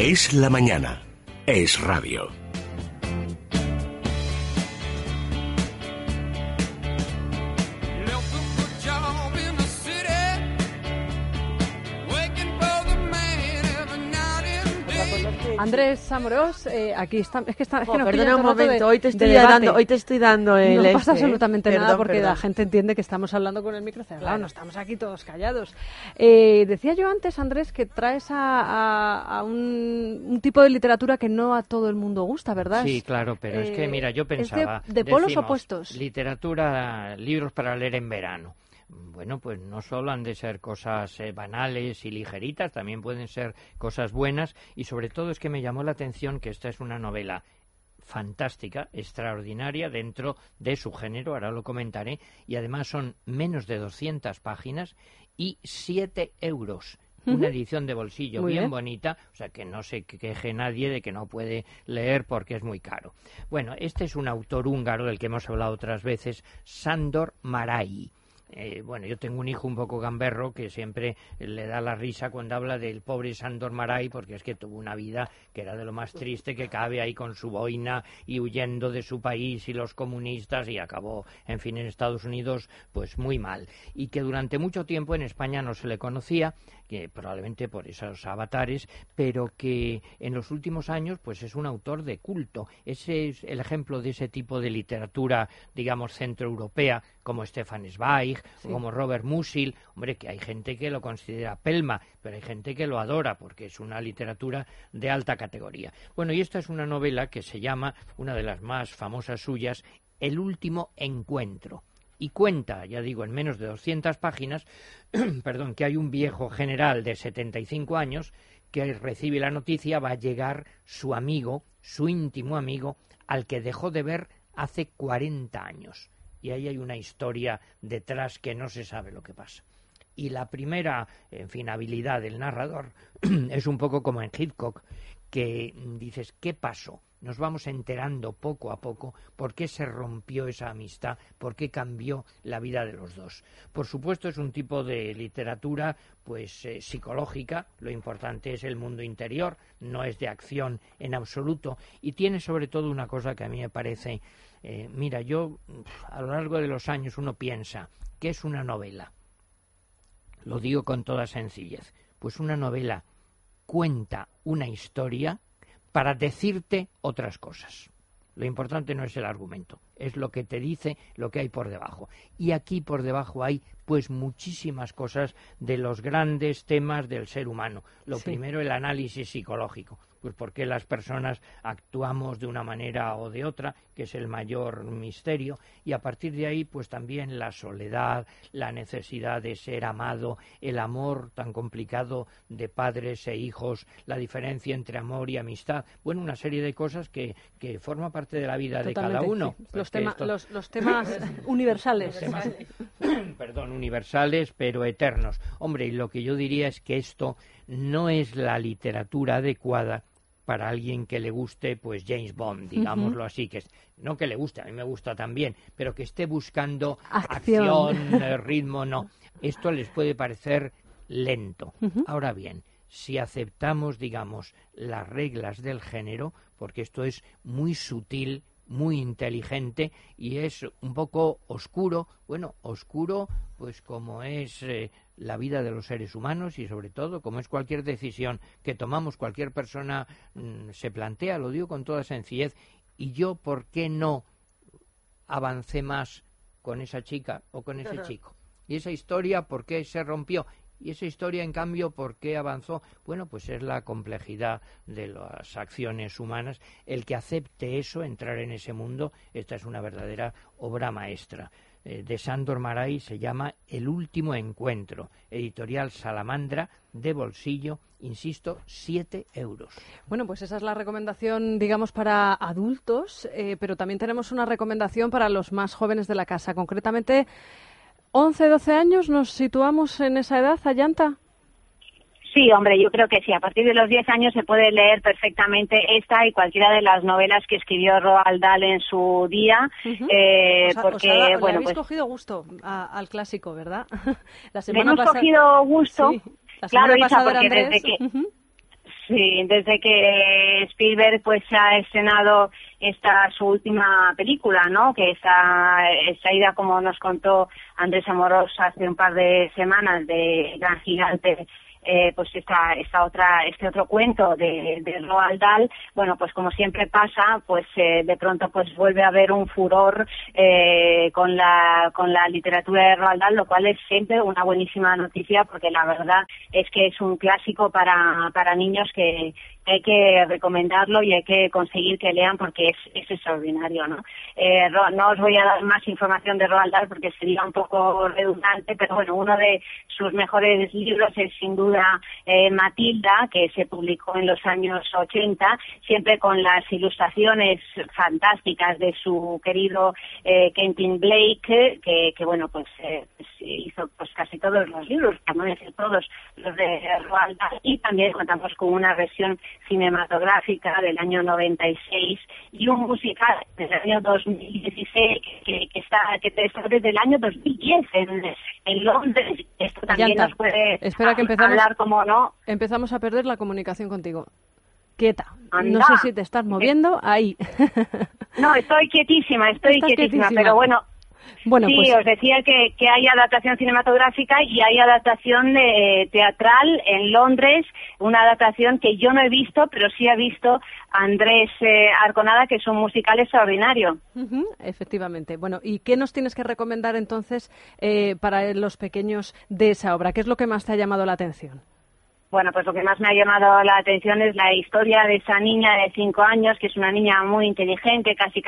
Es la mañana. Es radio. Andrés Amorós, aquí está. Es que perdona un momento, hoy te estoy dando el... No pasa absolutamente nada porque la gente entiende que estamos hablando con el micro cerrado, claro. No estamos aquí todos callados. Decía yo antes, Andrés, que traes a un tipo de literatura que no a todo el mundo gusta, ¿verdad? Sí, claro, pero es que, mira, yo pensaba... de polos opuestos. Literatura, libros para leer en verano. Bueno, pues no solo han de ser cosas banales y ligeritas, también pueden ser cosas buenas, y sobre todo es que me llamó la atención que esta es una novela fantástica, extraordinaria dentro de su género, ahora lo comentaré, y además son menos de 200 páginas y 7 euros. Una edición de bolsillo bien bonita, o sea que no se queje nadie de que no puede leer porque es muy caro. Bueno, este es un autor húngaro del que hemos hablado otras veces, Sándor Márai. Bueno, yo tengo un hijo un poco gamberro que siempre le da la risa cuando habla del pobre Sándor Márai, porque es que tuvo una vida que era de lo más triste que cabe, ahí con su boina y huyendo de su país y los comunistas, y acabó, en fin, en Estados Unidos pues muy mal, y que durante mucho tiempo en España no se le conocía, que probablemente por esos avatares, pero que en los últimos años pues es un autor de culto. Ese es el ejemplo de ese tipo de literatura, digamos, centroeuropea, como Stefan Zweig, sí, como Robert Musil. Hombre, que hay gente que lo considera pelma, pero hay gente que lo adora porque es una literatura de alta categoría. Bueno, y esta es una novela que se llama, una de las más famosas suyas, El último encuentro. Y cuenta, ya digo, en menos de 200 páginas, perdón, que hay un viejo general de 75 años que recibe la noticia, va a llegar su amigo, su íntimo amigo, al que dejó de ver hace 40 años. Y ahí hay una historia detrás que no se sabe lo que pasa. Y la primera, en fin, habilidad del narrador es un poco como en Hitchcock, que dices, ¿qué pasó? Nos vamos enterando poco a poco por qué se rompió esa amistad, por qué cambió la vida de los dos. Por supuesto, es un tipo de literatura pues psicológica, lo importante es el mundo interior, no es de acción en absoluto, y tiene sobre todo una cosa que a mí me parece, mira, yo a lo largo de los años uno piensa, ¿qué es una novela? Lo digo con toda sencillez, pues una novela cuenta una historia para decirte otras cosas. Lo importante no es el argumento, es lo que te dice, lo que hay por debajo. Y aquí por debajo hay pues muchísimas cosas de los grandes temas del ser humano. Lo primero, el análisis psicológico, pues por qué las personas actuamos de una manera o de otra, que es el mayor misterio, y a partir de ahí pues también la soledad, la necesidad de ser amado, el amor tan complicado de padres e hijos, la diferencia entre amor y amistad, bueno, una serie de cosas que forma parte de la vida de cada uno. Sí. Los temas universales. Perdón, universales pero eternos. Hombre, y lo que yo diría es que esto no es la literatura adecuada para alguien que le guste pues James Bond, digámoslo así, que no que le guste, a mí me gusta también, pero que esté buscando acción, ritmo, no. Esto les puede parecer lento. Ahora bien, si aceptamos, digamos, las reglas del género, porque esto es muy sutil, muy inteligente y es un poco oscuro, bueno, oscuro pues como es la vida de los seres humanos y sobre todo como es cualquier decisión que tomamos, cualquier persona se plantea, lo digo con toda sencillez, y yo, ¿por qué no avancé más con esa chica o con ese chico? Y esa historia, ¿por qué se rompió? Y esa historia, en cambio, ¿por qué avanzó? Bueno, pues es la complejidad de las acciones humanas. El que acepte eso, entrar en ese mundo, esta es una verdadera obra maestra. De Sándor Márai, se llama El último encuentro, editorial Salamandra, de bolsillo, insisto, 7 euros. Bueno, pues esa es la recomendación, digamos, para adultos, pero también tenemos una recomendación para los más jóvenes de la casa, concretamente 11, 12 años, ¿nos situamos en esa edad, Ayanta? Sí, hombre, yo creo que sí. A partir de los 10 años se puede leer perfectamente esta y cualquiera de las novelas que escribió Roald Dahl en su día. Porque, le habéis cogido gusto al clásico, ¿verdad? La semana pasada... cogido gusto, sí, claro, Isa, porque desde que... Sí, desde que Spielberg pues ha estrenado su última película, ¿no? Que esta idea, como nos contó Andrés Amorós hace un par de semanas, de Gran Gigante, pues este otro cuento de Roald Dahl, bueno, pues como siempre pasa, pues de pronto pues vuelve a haber un furor con la literatura de Roald Dahl, lo cual es siempre una buenísima noticia, porque la verdad es que es un clásico para niños que hay que recomendarlo y hay que conseguir que lean, porque es extraordinario, ¿no? No os voy a dar más información de Roald Dahl porque sería un poco redundante, pero bueno, uno de sus mejores libros es sin duda Matilda, que se publicó en los años 80, siempre con las ilustraciones fantásticas de su querido Quentin Blake, que bueno, pues hizo pues casi todos los libros, para no decir todos los de Roald Dahl, y también contamos con una versión cinematográfica del año 96 y un musical del año 2016 que está desde el año 2010 en Londres. Esto también nos puede hablar, como no. Empezamos a perder la comunicación contigo. Quieta. Anda. No sé si te estás moviendo ahí. No, estoy quietísima, pero bueno. Bueno, sí, pues os decía que hay adaptación cinematográfica y hay adaptación teatral en Londres, una adaptación que yo no he visto, pero sí ha visto Andrés Arconada, que es un musical extraordinario. Efectivamente. Bueno, ¿y qué nos tienes que recomendar entonces para los pequeños de esa obra? ¿Qué es lo que más te ha llamado la atención? Bueno, pues lo que más me ha llamado la atención es la historia de esa niña de 5 años, que es una niña muy inteligente, casi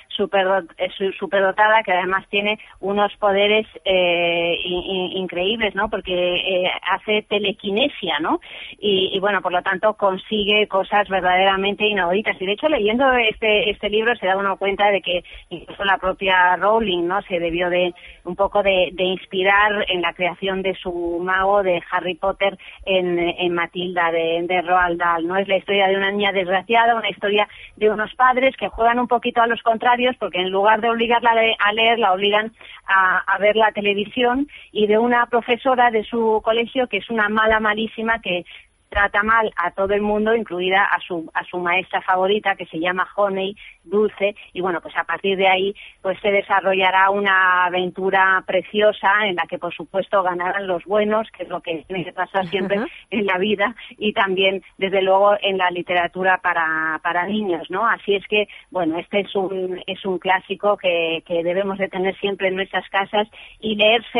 superdotada, que además tiene unos poderes increíbles, ¿no? Porque hace telequinesia, ¿no? Y bueno, por lo tanto consigue cosas verdaderamente inauditas. Y de hecho, leyendo este libro se da uno cuenta de que incluso la propia Rowling, ¿no? Se debió de un poco de inspirar en la creación de su mago de Harry Potter en Matilda de Roald Dahl, ¿no? Es la historia de una niña desgraciada, una historia de unos padres que juegan un poquito a los contrarios, porque en lugar de obligarla a leer, la obligan a ver la televisión, y de una profesora de su colegio que es una malísima, que trata mal a todo el mundo, incluida a su maestra favorita, que se llama Honey, Dulce, y bueno, pues a partir de ahí pues se desarrollará una aventura preciosa en la que por supuesto ganarán los buenos, que es lo que tiene que pasar siempre en la vida, y también desde luego en la literatura para niños, ¿no? Así es que, bueno, este es un clásico que debemos de tener siempre en nuestras casas y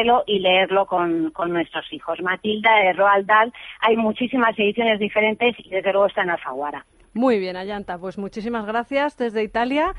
leerlo con nuestros hijos. Matilda de Roald Dahl, hay muchísimas ediciones diferentes y desde luego está en Alfaguara. Muy bien, Ayanta, pues muchísimas gracias desde Italia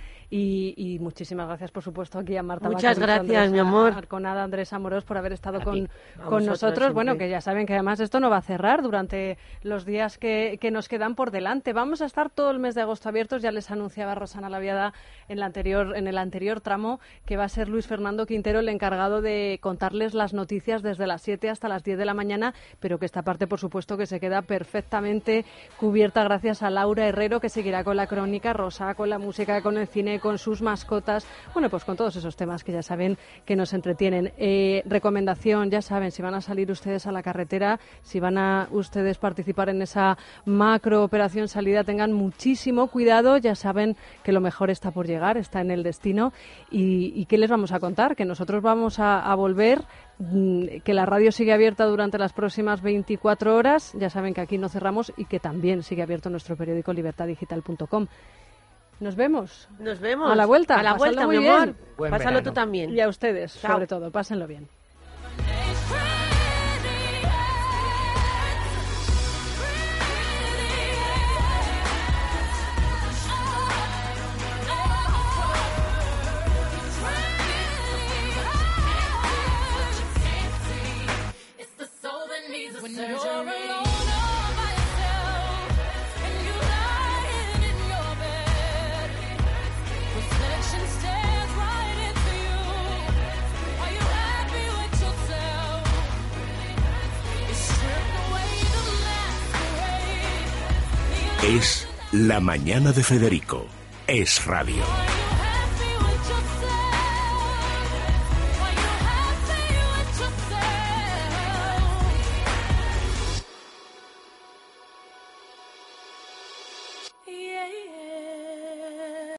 y muchísimas gracias, por supuesto, aquí a Marta. Muchas gracias, mi amor. Arconada, Andrés Amorós, por haber estado con nosotros. Siempre. Bueno, que ya saben que además esto no va a cerrar durante los días que nos quedan por delante. Vamos a estar todo el mes de agosto abiertos. Ya les anunciaba Rosana Laviada en el anterior tramo que va a ser Luis Fernando Quintero el encargado de contarles las noticias desde las 7 hasta las 10 de la mañana, pero que esta parte, por supuesto, que se queda perfectamente cubierta gracias a Laura Herrero, que seguirá con la crónica, Rosa con la música, con el cine, con sus mascotas, bueno, pues con todos esos temas que ya saben que nos entretienen. Recomendación, ya saben, si van a salir ustedes a la carretera, si van a ustedes participar en esa macro operación salida, tengan muchísimo cuidado, ya saben que lo mejor está por llegar, está en el destino. ¿Y qué les vamos a contar? Que nosotros vamos a volver, que la radio sigue abierta durante las próximas 24 horas, ya saben que aquí no cerramos, y que también sigue abierto nuestro periódico libertaddigital.com. Nos vemos. A la vuelta. A la vuelta, muy mi amor. Bien. Pásalo tú también. Y a ustedes, Chao. sobre todo. Pásenlo bien. Es La Mañana de Federico. Es radio. yeah.